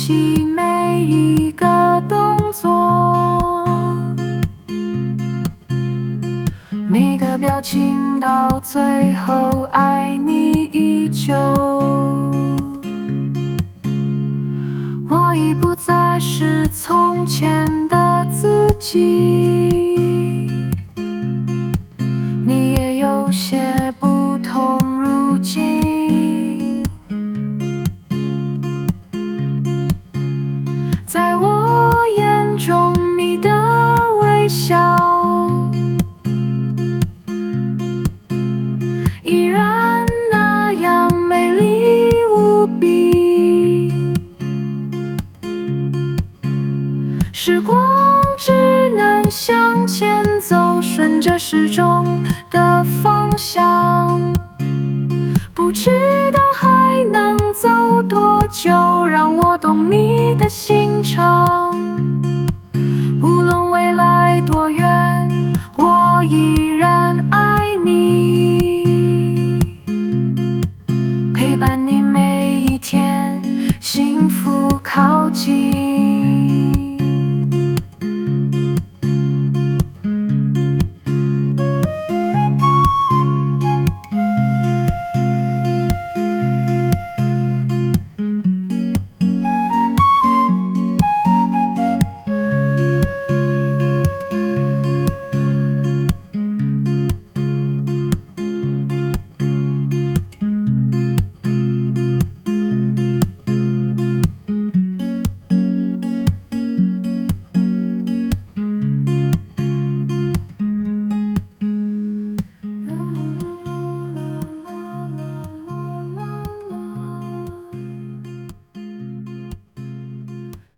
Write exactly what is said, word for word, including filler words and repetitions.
起每一个动作，每个表情到最后，爱你依旧。我已不再是从前的自己，你也有些不同。如今，在我眼中，你的微笑依然那样美丽无比。时光只能向前走，顺着时钟的方向，不知道还能走多久，让我懂你的心肠。